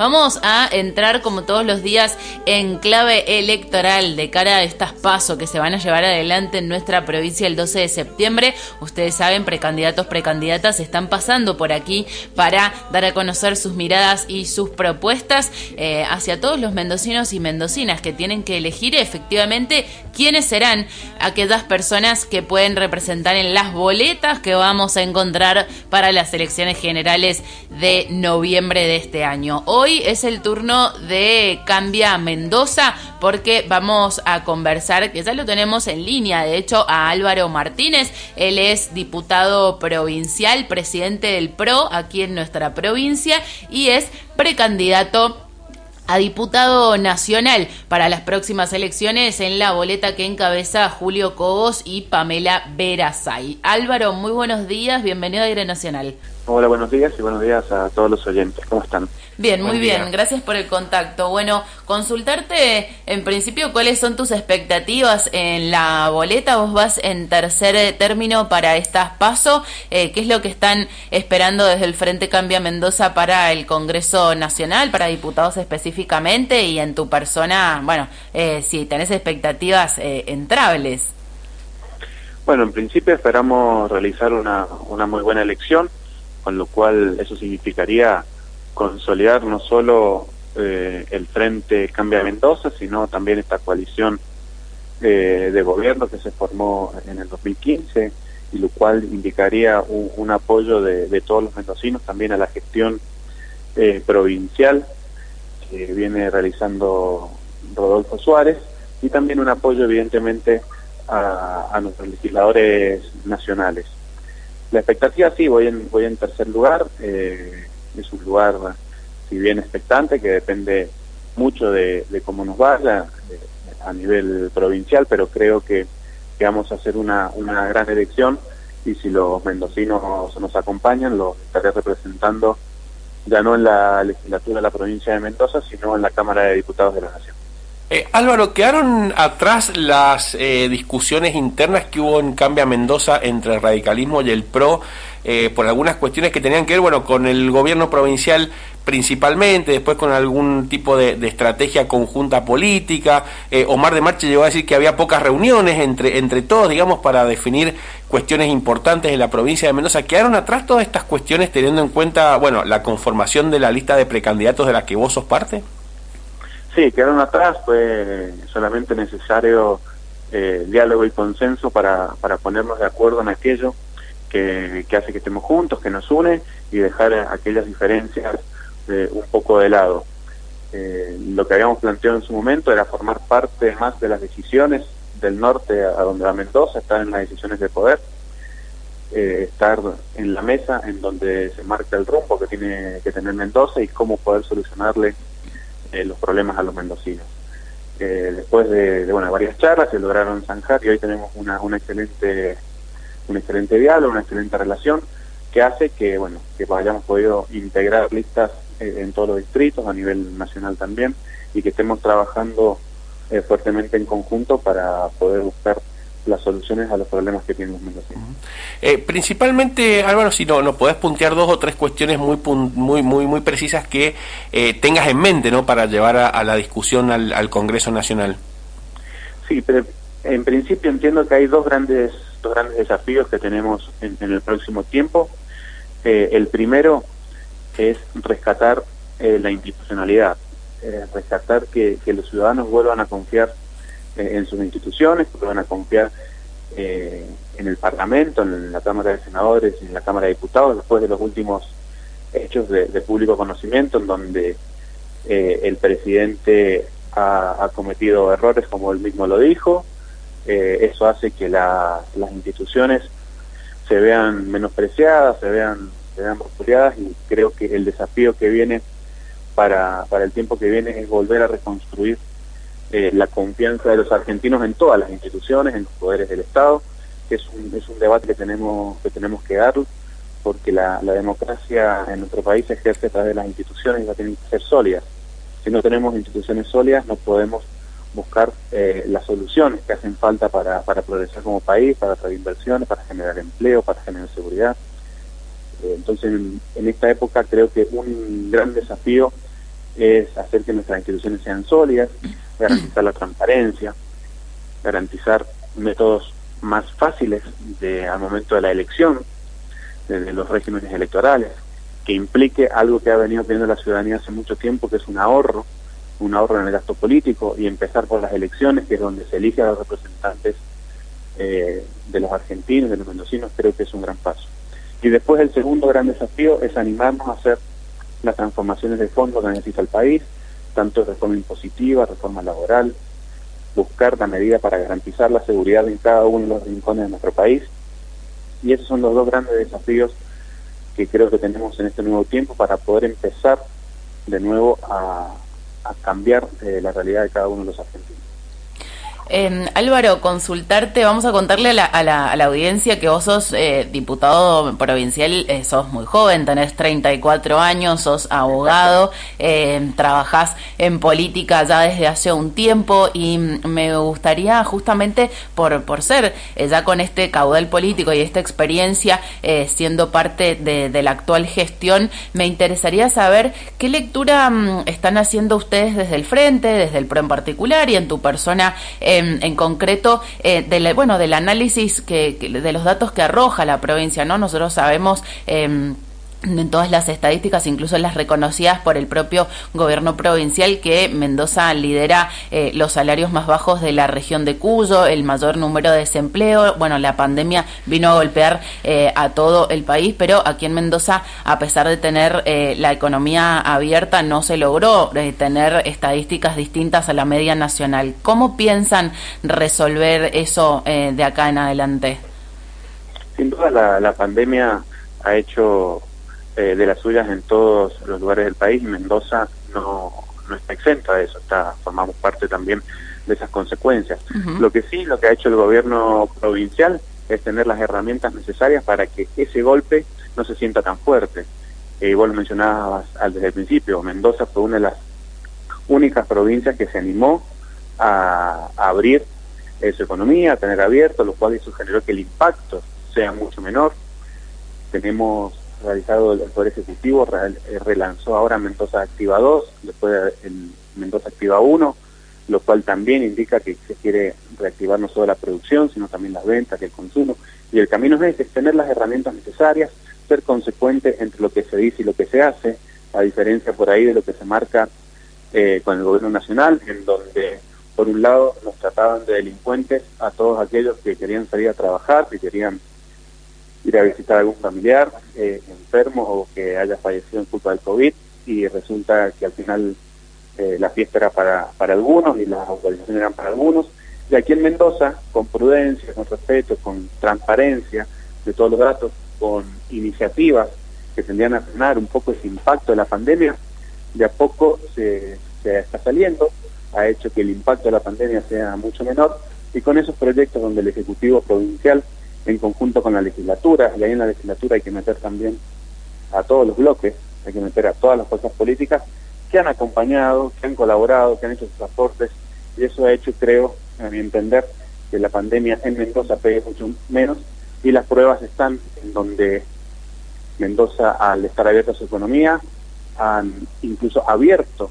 Vamos a entrar como todos los días en clave electoral de cara a estas PASO que se van a llevar adelante en nuestra provincia el 12 de septiembre. Ustedes saben, precandidatos, precandidatas están pasando por aquí para dar a conocer sus miradas y sus propuestas hacia todos los mendocinos y mendocinas que tienen que elegir efectivamente quiénes serán aquellas personas que pueden representar en las boletas que vamos a encontrar para las elecciones generales de noviembre de este año. Hoy es el turno de Cambia Mendoza porque vamos a conversar, que ya lo tenemos en línea, de hecho, a Álvaro Martínez. Él es diputado provincial, presidente del PRO aquí en nuestra provincia y es precandidato a diputado nacional para las próximas elecciones en la boleta que encabeza Julio Cobos y Pamela Verasay. Álvaro, muy buenos días, bienvenido a Aire Nacional. Hola, buenos días y buenos días a todos los oyentes. ¿Cómo están? Bien, muy bien, gracias por el contacto. Bueno, consultarte en principio cuáles son tus expectativas en la boleta. Vos vas en tercer término para estas PASO. ¿Qué es lo que están esperando desde el Frente Cambia Mendoza para el Congreso Nacional, para diputados específicamente? Y en tu persona, bueno, si tenés expectativas entrables. Bueno, en principio esperamos realizar una muy buena elección, con lo cual eso significaría consolidar no solo el Frente Cambia Mendoza, sino también esta coalición de gobierno que se formó en el 2015, y lo cual indicaría un apoyo de todos los mendocinos también a la gestión provincial que viene realizando Rodolfo Suárez, y también un apoyo evidentemente a nuestros legisladores nacionales. La expectativa sí, voy en tercer lugar. Es un lugar, si bien expectante, que depende mucho de cómo nos vaya a nivel provincial, pero creo que vamos a hacer una gran elección, y si los mendocinos nos acompañan, los estaré representando ya no en la legislatura de la provincia de Mendoza, sino en la Cámara de Diputados de la Nación. Álvaro, ¿quedaron atrás las discusiones internas que hubo en Cambia Mendoza entre el radicalismo y el PRO por algunas cuestiones que tenían que ver, bueno, con el gobierno provincial principalmente, después con algún tipo de estrategia conjunta política? Omar de Marche llegó a decir que había pocas reuniones entre todos, digamos, para definir cuestiones importantes en la provincia de Mendoza. ¿Quedaron atrás todas estas cuestiones teniendo en cuenta, bueno, la conformación de la lista de precandidatos de la que vos sos parte? Sí, quedaron atrás. Fue solamente necesario diálogo y consenso para ponernos de acuerdo en aquello que hace que estemos juntos, que nos une, y dejar aquellas diferencias un poco de lado. Lo que habíamos planteado en su momento era formar parte más de las decisiones del norte a donde va Mendoza, estar en las decisiones de poder, estar en la mesa en donde se marca el rumbo que tiene que tener Mendoza y cómo poder solucionarle los problemas a los mendocinos. Después de varias charlas se lograron zanjar, y hoy tenemos un excelente diálogo, una excelente relación, que hace que hayamos podido integrar listas en todos los distritos, a nivel nacional también, y que estemos trabajando fuertemente en conjunto para poder buscar las soluciones a los problemas que tienen los mendocinos. Principalmente, Álvaro, si no podés puntear dos o tres cuestiones muy precisas que tengas en mente, ¿no?, para llevar a la discusión al Congreso Nacional. Sí, pero en principio entiendo que hay dos grandes desafíos que tenemos en el próximo tiempo. El primero es rescatar la institucionalidad, rescatar que los ciudadanos vuelvan a confiar en sus instituciones, que van a confiar en el Parlamento, en la Cámara de Senadores y en la Cámara de Diputados, después de los últimos hechos de público conocimiento, en donde el presidente ha cometido errores, como él mismo lo dijo. Eso hace que las instituciones se vean menospreciadas, se vean vapuleadas, y creo que el desafío que viene para el tiempo que viene es volver a reconstruir la confianza de los argentinos en todas las instituciones, en los poderes del Estado. Es un debate que tenemos que dar, porque la democracia en nuestro país se ejerce a través de las instituciones, y va a tener que ser sólidas. Si no tenemos instituciones sólidas, no podemos buscar las soluciones que hacen falta para progresar como país, para atraer inversiones, para generar empleo, para generar seguridad. Entonces, en esta época creo que un gran desafío es hacer que nuestras instituciones sean sólidas, garantizar la transparencia, garantizar métodos más fáciles al momento de la elección, de los regímenes electorales, que implique algo que ha venido pidiendo la ciudadanía hace mucho tiempo, que es un ahorro en el gasto político, y empezar por las elecciones, que es donde se elige a los representantes de los argentinos, de los mendocinos. Creo que es un gran paso. Y después el segundo gran desafío es animarnos a hacer las transformaciones de fondo que necesita el país, tanto reforma impositiva, reforma laboral, buscar la medida para garantizar la seguridad en cada uno de los rincones de nuestro país. Y esos son los dos grandes desafíos que creo que tenemos en este nuevo tiempo para poder empezar de nuevo a cambiar la realidad de cada uno de los argentinos. Álvaro, consultarte, vamos a contarle a la audiencia que vos sos diputado provincial, sos muy joven, tenés 34 años, sos abogado, trabajás en política ya desde hace un tiempo, y me gustaría justamente por ser ya con este caudal político y esta experiencia siendo parte de la actual gestión, me interesaría saber qué lectura están haciendo ustedes desde el Frente, desde el PRO en particular, y en tu persona en concreto del análisis de los datos que arroja la provincia, ¿no? Nosotros sabemos en todas las estadísticas, incluso las reconocidas por el propio gobierno provincial, que Mendoza lidera los salarios más bajos de la región de Cuyo, el mayor número de desempleo. Bueno, la pandemia vino a golpear a todo el país, pero aquí en Mendoza, a pesar de tener la economía abierta, no se logró tener estadísticas distintas a la media nacional. ¿Cómo piensan resolver eso de acá en adelante? Sin duda la pandemia ha hecho de las suyas en todos los lugares del país. Mendoza no está exenta de eso, formamos parte también de esas consecuencias. Uh-huh. Lo que ha hecho el gobierno provincial es tener las herramientas necesarias para que ese golpe no se sienta tan fuerte. Vos lo mencionabas desde el principio, Mendoza fue una de las únicas provincias que se animó a abrir su economía, a tener abierto, lo cual eso generó que el impacto sea mucho menor. Tenemos realizado el Poder Ejecutivo, relanzó ahora Mendoza Activa 2, después el Mendoza Activa 1, lo cual también indica que se quiere reactivar no solo la producción, sino también las ventas y el consumo. Y el camino es tener las herramientas necesarias, ser consecuente entre lo que se dice y lo que se hace, a diferencia por ahí de lo que se marca con el gobierno nacional, en donde por un lado nos trataban de delincuentes a todos aquellos que querían salir a trabajar, que querían ir a visitar a algún familiar enfermo o que haya fallecido en culpa del COVID, y resulta que al final la fiesta era para algunos y las autorizaciones eran para algunos. Y aquí en Mendoza, con prudencia, con respeto, con transparencia de todos los datos, con iniciativas que tendrían a frenar un poco ese impacto de la pandemia, de a poco se está saliendo, ha hecho que el impacto de la pandemia sea mucho menor, y con esos proyectos donde el Ejecutivo Provincial, en conjunto con la legislatura, y ahí en la legislatura hay que meter también a todos los bloques, hay que meter a todas las fuerzas políticas que han acompañado, que han colaborado, que han hecho sus aportes, y eso ha hecho, creo, a mi entender, que la pandemia en Mendoza pegue mucho menos, y las pruebas están en donde Mendoza, al estar abierta a su economía, han incluso abierto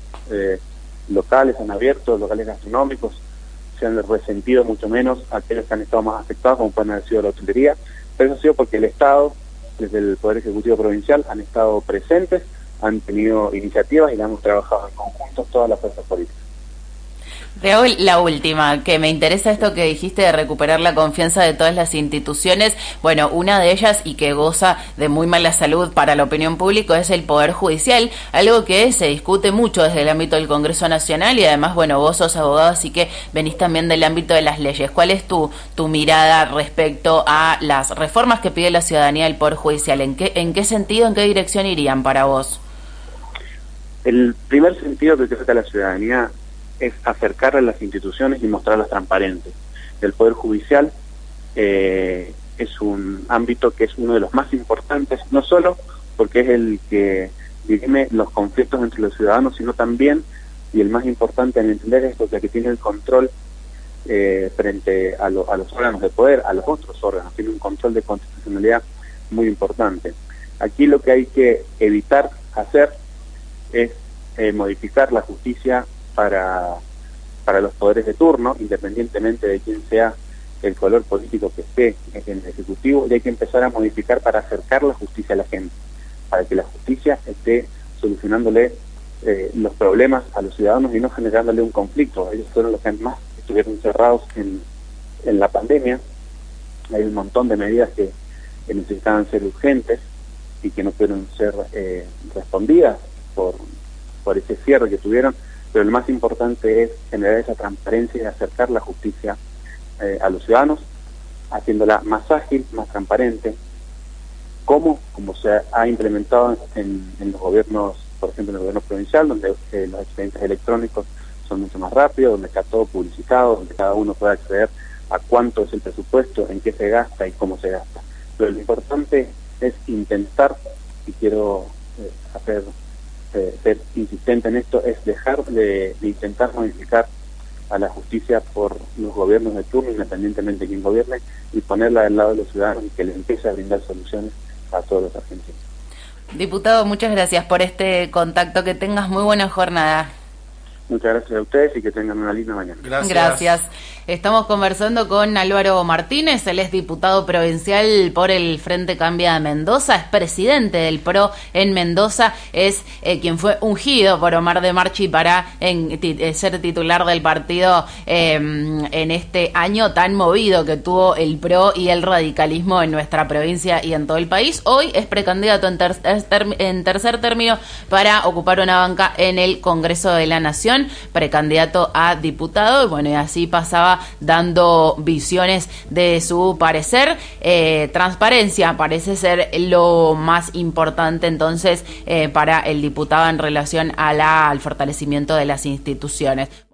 locales gastronómicos, se han resentido mucho menos aquellos que han estado más afectados, como pueden haber sido la hotelería, pero eso ha sido porque el Estado, desde el Poder Ejecutivo Provincial, han estado presentes, han tenido iniciativas y la hemos trabajado en conjunto todas las fuerzas políticas. Te hago la última, que me interesa esto que dijiste de recuperar la confianza de todas las instituciones. Bueno, una de ellas, y que goza de muy mala salud para la opinión pública, es el Poder Judicial, algo que se discute mucho desde el ámbito del Congreso Nacional, y además, bueno, vos sos abogado, así que venís también del ámbito de las leyes. ¿Cuál es tu mirada respecto a las reformas que pide la ciudadanía del Poder Judicial? ¿En qué sentido, en qué dirección irían para vos? El primer sentido que creo que la ciudadanía es acercar a las instituciones y mostrarlas transparentes. El Poder Judicial es un ámbito que es uno de los más importantes, no solo porque es el que dirime los conflictos entre los ciudadanos, sino también, y el más importante en entender es porque tiene el control frente a los órganos de poder, a los otros órganos, tiene un control de constitucionalidad muy importante. Aquí lo que hay que evitar hacer es modificar la justicia para los poderes de turno, independientemente de quién sea el color político que esté en el Ejecutivo, y hay que empezar a modificar para acercar la justicia a la gente, para que la justicia esté solucionándole los problemas a los ciudadanos y no generándole un conflicto. Ellos fueron los que más estuvieron cerrados en la pandemia. Hay un montón de medidas que necesitaban ser urgentes y que no pudieron ser respondidas por ese cierre que tuvieron, pero lo más importante es generar esa transparencia y acercar la justicia a los ciudadanos, haciéndola más ágil, más transparente, como se ha implementado en los gobiernos, por ejemplo en el gobierno provincial, donde los expedientes electrónicos son mucho más rápidos, donde está todo publicitado, donde cada uno puede acceder a cuánto es el presupuesto, en qué se gasta y cómo se gasta. Pero lo importante es intentar, y quiero ser insistente en esto, es dejar de intentar modificar a la justicia por los gobiernos de turno, independientemente de quién gobierne, y ponerla del lado de los ciudadanos y que les empiece a brindar soluciones a todos los argentinos. Diputado, muchas gracias por este contacto, que tengas muy buena jornada. Muchas gracias a ustedes y que tengan una linda mañana. Gracias. Estamos conversando con Álvaro Martínez, él es diputado provincial por el Frente Cambia de Mendoza, es presidente del PRO en Mendoza, es quien fue ungido por Omar de Marchi para ser titular del partido en este año tan movido que tuvo el PRO y el radicalismo en nuestra provincia y en todo el país. Hoy es precandidato en tercer término para ocupar una banca en el Congreso de la Nación, precandidato a diputado, y bueno, y así pasaba dando visiones de su parecer. Transparencia parece ser lo más importante entonces para el diputado en relación al fortalecimiento de las instituciones.